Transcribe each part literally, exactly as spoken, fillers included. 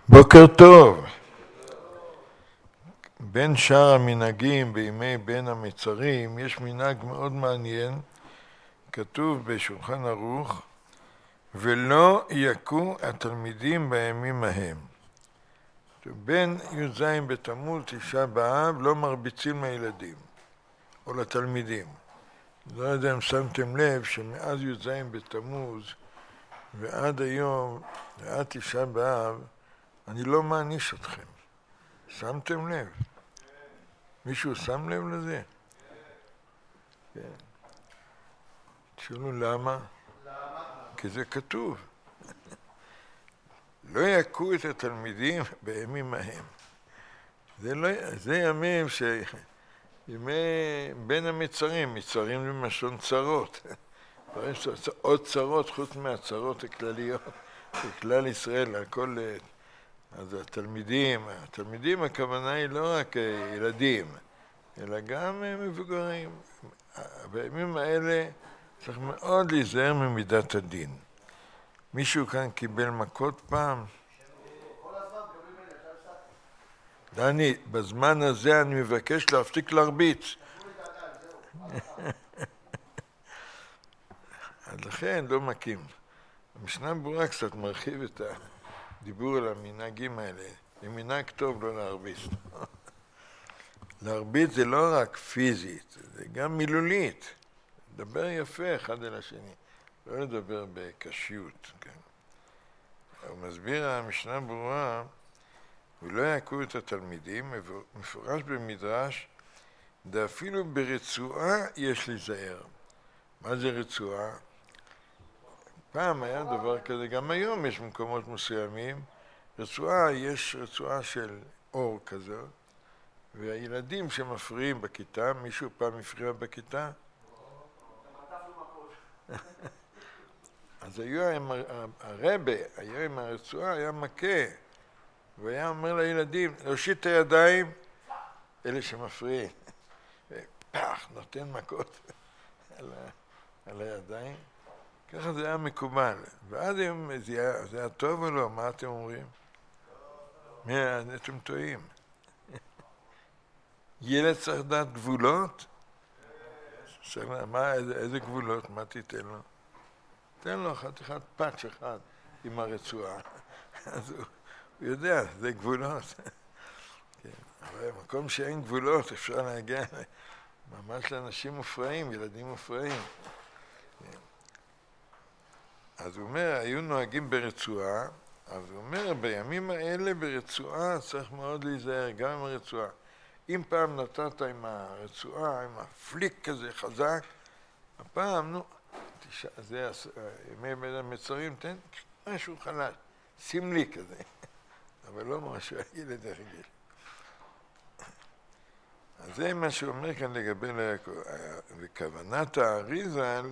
בוקר טוב. בין שאר המנהגים בימי בין המצרים יש מנהג מאוד מעניין, כתוב בשולחן ערוך, ולא יכו התלמידים בימים ההם. בין י"ז בתמוז תשעה באב לא מרביצים לילדים או לתלמידים. לא יודע אם שמתם לב שמאז י"ז בתמוז ועד היום ועד תשעה באב אני לא מעניש אתכם. שמתם לב? מישהו שם לב לזה? כן. תשאלו למה? כי זה כתוב. לא יכו את התלמידים בימים ההם. זה, לא, זה ימים ש... ימי בין המצרים, מצרים למשון צרות. עוד צרות חוץ מהצרות הכלליות של כלל ישראל, הכל... אז התלמידים, התלמידים הכוונה היא לא רק ילדים, אלא גם מבוגרים. בימים האלה צריך מאוד להיזהר ממידת הדין. מישהו כאן קיבל מכות פעם? דני, בזמן הזה אני מבקש להפסיק להרביץ. אז לכן לא מכים. המשנה ברורה קצת מרחיב את ה... דיבור על המנהגים האלה. זה מנהג טוב לא להרביץ. להרביץ זה לא רק פיזית, זה גם מילולית. לדבר יפה אחד אל השני. לא לדבר בקשיות. כן. הוא מסביר המשנה ברורה, ולא יכו את התלמידים, מפורש במדרש, ואפילו ברצועה יש להיזהר. מה זה רצועה? פעם היה דבר כזה, גם היום יש מקומות מסוימים, רצועה, יש רצועה של אור כזאת, והילדים שמפריעים בכיתה, מישהו פעם הפריע בכיתה? אז היו, הרבה, היה עם הרצועה, היה מכה, והיה אומר לילדים, להושיט את הידיים, אלה שמפריעים, ופח, נותן מכות על, על הידיים. ככה זה היה מקובל. ואז הם, זה היה, זה היה טוב או לא? מה אתם אומרים? מי, אתם טועים. ילד צריך לדעת גבולות? מה, איזה, איזה גבולות? מה תיתן לו? תן לו חתיכת פאץ' אחד עם הרצועה. אז הוא, הוא יודע, זה גבולות. כן. אבל במקום שאין גבולות אפשר להגיע ממש לאנשים מופרעים, ילדים מופרעים. כן. אז הוא אומר, היו נוהגים ברצועה, אז הוא אומר, בימים האלה ברצועה צריך מאוד להיזהר, גם עם הרצועה. אם פעם נתת עם הרצועה, עם הפליק כזה חזק, הפעם, נו, תשע, זה ימי בין המצרים, תן משהו חלש, סמלי כזה, אבל לא משהו, ילד הרגיל. אז זה מה שהוא אומר כאן לגבי ליעקב, וכוונת האריז"ל,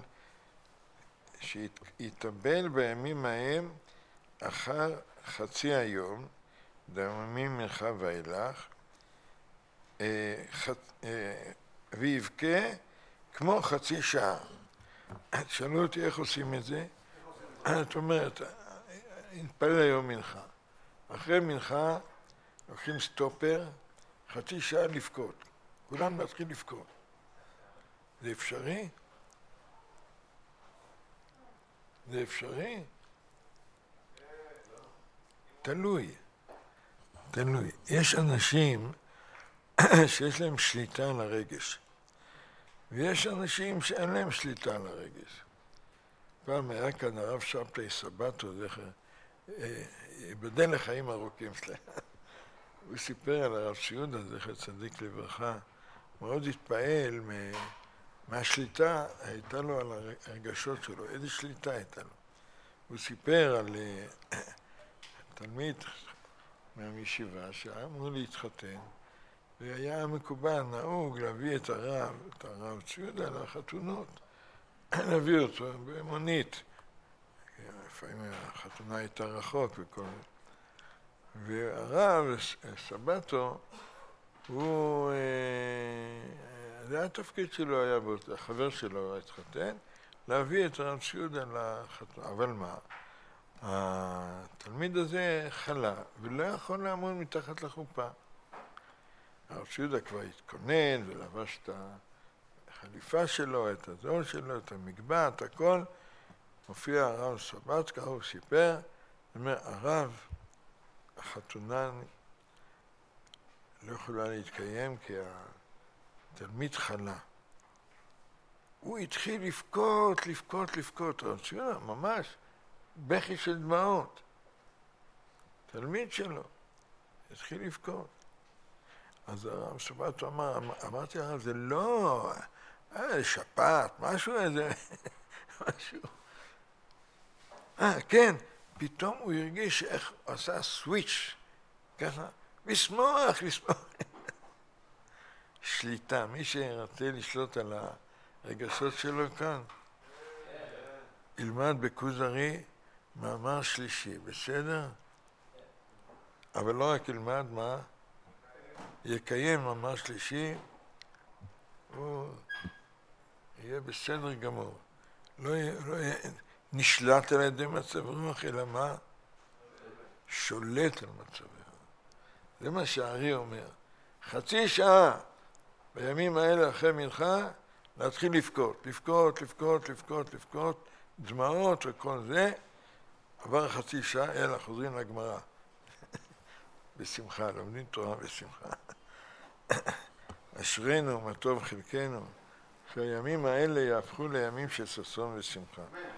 שיתאבל בימים ההם אחר חצי היום, דממים מנחה ואילך, ויבכה כמו חצי שעה. שאלו אותי איך עושים את זה? את אומרת, נתפלל היום מנחה. אחרי מנחה לוקחים סטופר, חצי שעה לבכות. כולם מתחיל לבכות. זה אפשרי? זה אפשרי? תלוי. תלוי. יש אנשים שיש להם שליטה על הרגש. ויש אנשים שאין להם שליטה על הרגש. פעם היה כאן הרב שבתאי סבתו, זכר, ייבדל לחיים ארוכים שלהם. הוא סיפר על הרב ציודה, זכר צדיק לברכה, מאוד התפעל מהשליטה הייתה לו על הרגשות שלו, איזה שליטה הייתה לו. הוא סיפר על תלמיד מהישיבה שהיה אמור להתחתן, והיה מקובל, נהוג להביא את הרב, את הרב ציודה לחתונות, להביא אותו במונית. לפעמים החתונה הייתה רחוק וכל זה. והרב סבתו, הוא, זה היה התפקיד שלו, היה החבר שלו התחתן, להביא את הרב ציודה לחתונה. אבל מה? התלמיד הזה חלה, ולא יכול לעמוד מתחת לחופה. הרב יהודה כבר התכונן ולבש את החליפה שלו, את הזול שלו, את המגבע, את הכל. מופיע הרב סבצקה, הוא סיפר, אומר, הרב, החתונה לא יכולה להתקיים כי התלמיד חלה. הוא התחיל לבכות, לבכות, לבכות, הרב יהודה, ממש בכי של דמעות. תלמיד שלו התחיל לבכות. אז הרב סבצקה אמר, אמרתי הרב, זה לא, אה, שפעת, משהו איזה, משהו. אה, כן, פתאום הוא הרגיש איך הוא עשה סוויץ', ככה, לשמוח, לשמוח. שליטה, מי שרצה לשלוט על הרגשות שלו כאן, ילמד בכוזרי מאמר שלישי, בסדר? אבל לא רק ילמד מה, יקיים מאמר שלישי, הוא יהיה בסדר גמור. לא יהיה, לא יהיה נשלט על ידי מצב רוח, אלא מה? שולט על מצב רוח. זה מה שהארי אומר. חצי שעה בימים האלה אחרי מנחה, להתחיל לבכות, לבכות, לבכות, לבכות, לבכות, דמעות וכל זה. עבר חצי שעה, אלא חוזרים לגמרא. בשמחה, לומדים תורה בשמחה. אשרינו, מה טוב חלקנו, שהימים האלה יהפכו לימים של ששון ושמחה.